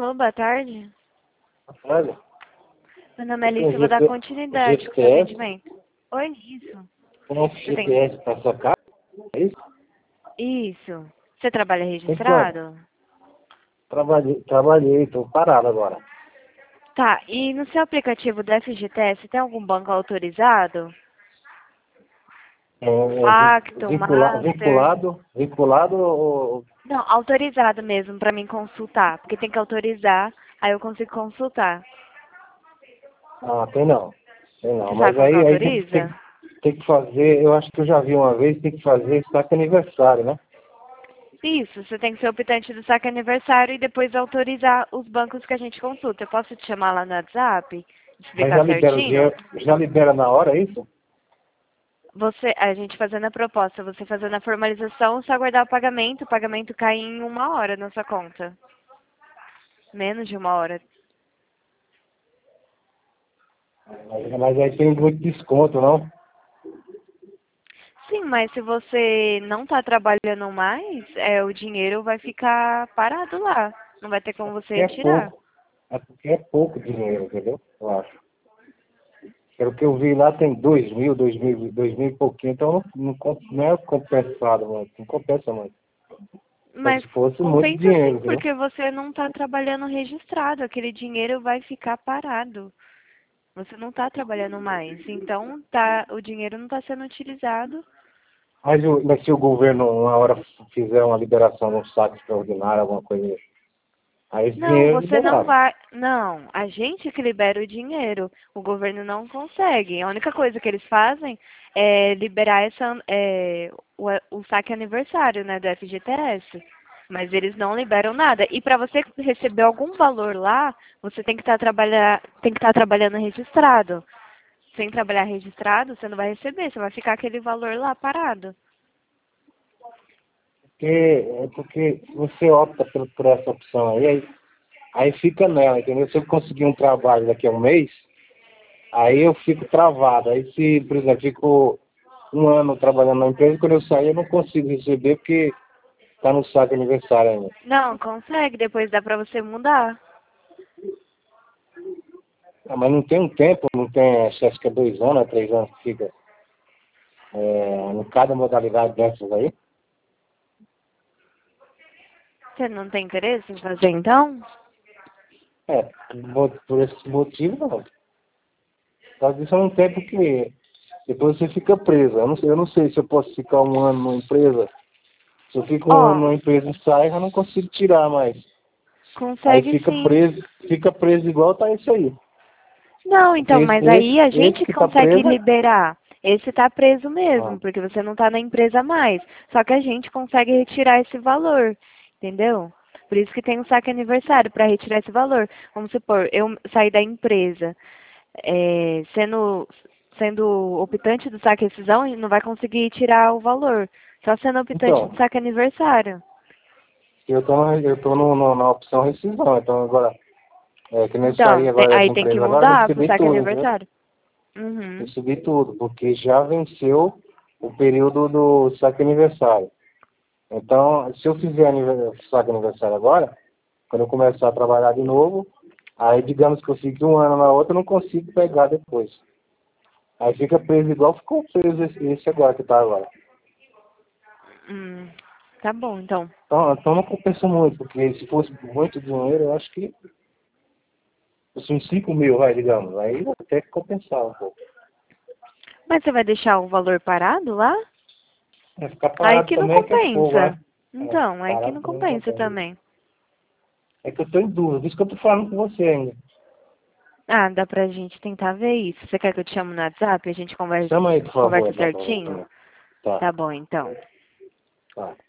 Alô, boa tarde. Olha, Meu nome é tem Alice, eu vou dar continuidade com o seu GPS, atendimento. Oi, isso. tem um Você tem... GPS para sua casa, é isso? Isso. Você trabalha Tem quanto? registrado? Trabalhei, estou parado agora. Tá, e no seu aplicativo do FGTS tem algum banco autorizado? Facto, Master? Vinculado ou... Não, autorizado mesmo pra mim consultar, porque tem que autorizar, aí eu consigo consultar. Ah, tem não. Tem não. Você sabe Mas como que aí autoriza? tem que fazer, eu acho que eu já vi uma vez, tem que fazer saque aniversário, né? Isso, você tem que ser optante do saque aniversário e depois autorizar os bancos que a gente consulta. Eu posso te chamar lá no WhatsApp? Mas já Explicar libera o certinho? dinheiro, já libera na hora, é isso? A gente fazendo a proposta, você fazendo a formalização, só aguardar o pagamento cai em 1 hora na sua conta. Menos de 1 hora. Mas aí tem muito desconto, não? Sim, mas se você não está trabalhando mais, o dinheiro vai ficar parado lá. Não vai ter como você Porque é retirar. pouco. É porque é pouco dinheiro, entendeu? Eu acho. Pelo que eu vi lá tem 2 mil e pouquinho, então não é compensado, mano. Não compensa muito. Só Mas se fosse muito compensa dinheiro, sim, entendeu? porque você não está trabalhando registrado. Aquele dinheiro vai ficar parado. Você não está trabalhando mais. Então, o dinheiro não está sendo utilizado. Mas se o governo uma hora fizer uma liberação num saque extraordinário, alguma coisa, aí esse Não, dinheiro é você não liberado. vai. Não, a gente que libera o dinheiro. O governo não consegue. A única coisa que eles fazem é liberar o saque aniversário, né, do FGTS. Mas eles não liberam nada. E para você receber algum valor lá, você tem que estar trabalhando registrado. Sem trabalhar registrado, você não vai receber, você vai ficar aquele valor lá parado. Porque se você opta por essa opção aí fica nela, entendeu? Se eu conseguir um trabalho daqui a um mês, aí eu fico travado. Aí se, por exemplo, fico um ano trabalhando na empresa, quando eu sair eu não consigo receber porque está no saque aniversário ainda. Não, consegue, depois dá para você mudar. Ah, mas não tem um tempo, não tem, acho que é 2 anos, 3 anos que fica em cada modalidade dessas aí. Você não tem interesse em fazer então? É, por esse motivo não. Por causa disso não tem porque depois você fica preso. Eu não sei se eu posso ficar um ano numa empresa. Se eu fico um ano Ó, numa empresa e saio, eu não consigo tirar mais. Aí consegue sim. fica preso igual tá isso aí. Não, Porque então, mas aí a esse gente que tá consegue preso. liberar. Esse tá preso Ah, mesmo, porque você não tá na empresa mais. Só que a gente consegue retirar esse valor, entendeu? Por isso que tem o saque aniversário, para retirar esse valor. Vamos supor, eu saí da empresa, sendo optante do saque rescisão, não vai conseguir tirar o valor. Só sendo optante do então, saque aniversário. eu tô na opção rescisão. Então agora, que nem eu saí Então, agora aí dessa tem que empresa agora, eu mudar pro recebi saque tudo, entendeu? aniversário. Uhum. Recebi tudo, porque já venceu o período do saque aniversário. Então, se eu fizer saque aniversário agora, quando eu começar a trabalhar de novo, aí digamos que eu fique um ano na outra, eu não consigo pegar depois. Aí fica preso igual ficou preso esse agora que tá agora. Hum, tá bom, então. Então não compensa muito, porque se fosse muito dinheiro, eu acho que fosse uns 5 mil, vai, digamos. Aí até que compensava um pouco. Mas você vai deixar o valor parado lá? Mas ficar Aí parado que não também que é fogo, compensa. né? Então, aí que Parado não também não compensa compensa. também. É que eu tô em dúvida, por isso que eu tô falando com você ainda. Ah, dá pra gente tentar ver isso. Você quer que eu te chame no WhatsApp e a gente Chama aí, por favor, conversa lá pra certinho? você. Tá, Tá bom, então. tá.